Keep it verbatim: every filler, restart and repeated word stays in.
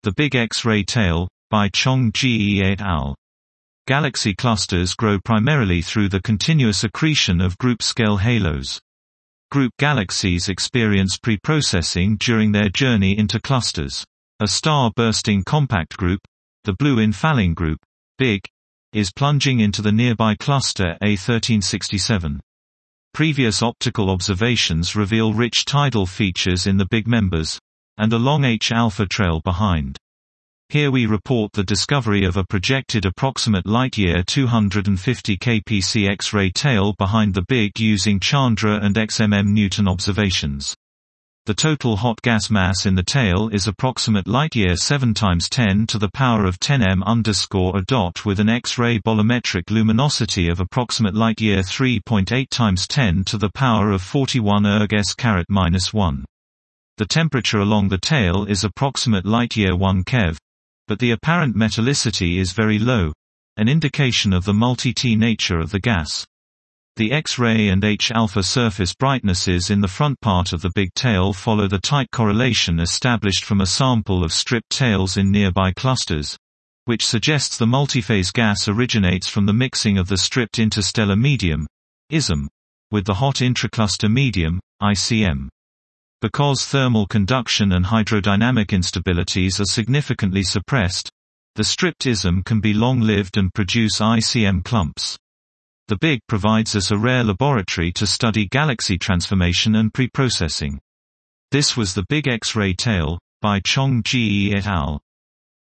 The Big X-ray Tail, by Chong-Ji et al. Galaxy clusters grow primarily through the continuous accretion of group-scale halos. Group galaxies experience preprocessing during their journey into clusters. A star-bursting compact group, the Blue Infalling Group, BIG, is plunging into the nearby cluster A thirteen sixty-seven. Previous optical observations reveal rich tidal features in the BIG members, and a long H-alpha trail behind. Here we report the discovery of a projected approximate light-year two hundred fifty K P C X-ray tail behind the BIG using Chandra and X M M Newton observations. The total hot gas mass in the tail is approximate light-year seven times ten to the power of ten m underscore a dot with an X-ray bolometric luminosity of approximate light-year three point eight times ten to the power of forty-one erg s caret minus one. The temperature along the tail is approximate light-year one keV, but the apparent metallicity is very low, an indication of the multi-T nature of the gas. The X-ray and H-alpha surface brightnesses in the front part of the big tail follow the tight correlation established from a sample of stripped tails in nearby clusters, which suggests the multiphase gas originates from the mixing of the stripped interstellar medium, I S M, with the hot intracluster medium, I C M. Because thermal conduction and hydrodynamic instabilities are significantly suppressed, the stripped I S M can be long-lived and produce I C M clumps. The BIG provides us a rare laboratory to study galaxy transformation and preprocessing. This was the Big X-ray Tail, by Chong-Ji et al.